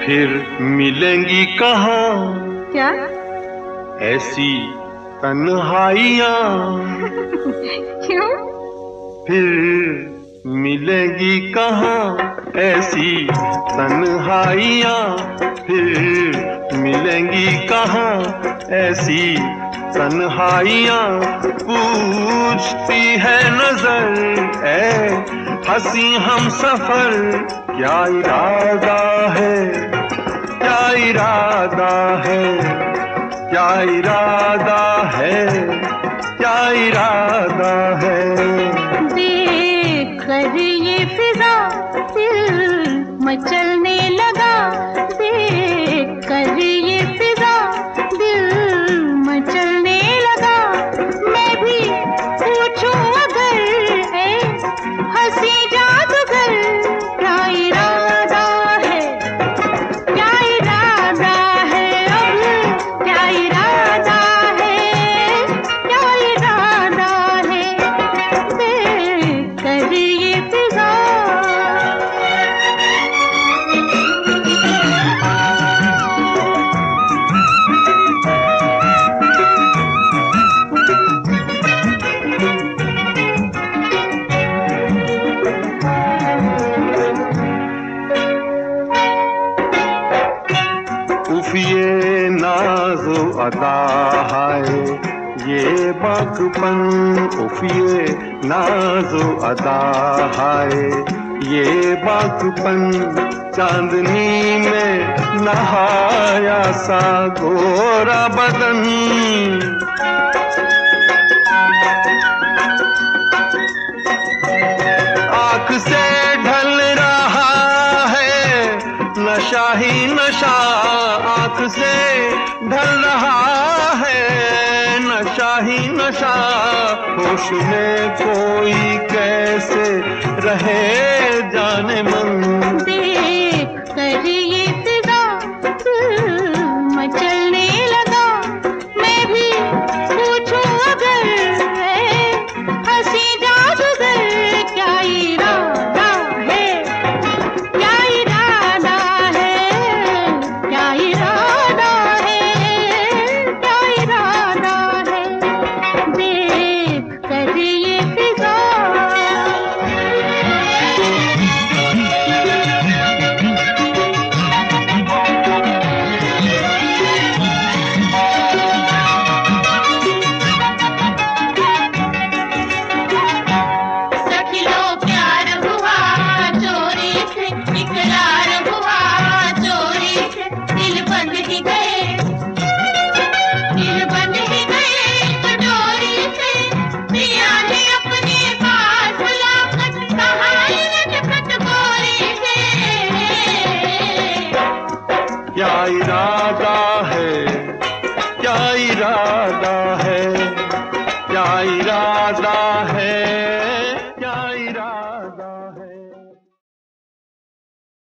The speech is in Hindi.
फिर मिलेंगी कहाँ क्या ऐसी तन्हाइयाँ। क्यों? फिर मिलेंगी कहाँ ऐसी तन्हाइयाँ। फिर मिलेंगी कहाँ ऐसी तन्हाइयाँ। पूछती है नजर ऐ हंसी हम सफर, क्या इरादा है, क्या इरादा है, क्या इरादा है, क्या इरादा है। देख कर ये फिजा दिल मचलने लगा। देख कर ये फिजा दिल मचलने लगा। मैं भी पूछूं अगर है हंसी जादूगर, क्या इरादा है, क्या इरादा है, अब क्या इरादा है, क्या इरादा है। देख कर ये फिजा उफ ये नाज़ो अदा है ये बाकपन। उफ ये नाज़ो अदा है ये बाकपन। चांदनी में नहाया सा गोरा बदन। आँख से ढल रहा है नशा ही नशा। आँख से ढल रहा है नशा ही नशा। होश में कोई कैसे रहे जाने मन। देख कर ये फिजा दिल मचलने लगा। मैं भी पूछूं अगर है हंसी जादूगर, क्या इरादा है, क्या इरादा है, क्या इरादा है, क्या इरादा है। देख कर ये फिजा सखियों प्यार हुआ चोरी से, इकरार हुआ चोरी से। दिल बंद ही गए, दिल बंद ही गए कटोरी से। पिया ने अपने पास बुलाकर कहा लटपट गोरी से। क्या इरादा है, क्या इरादा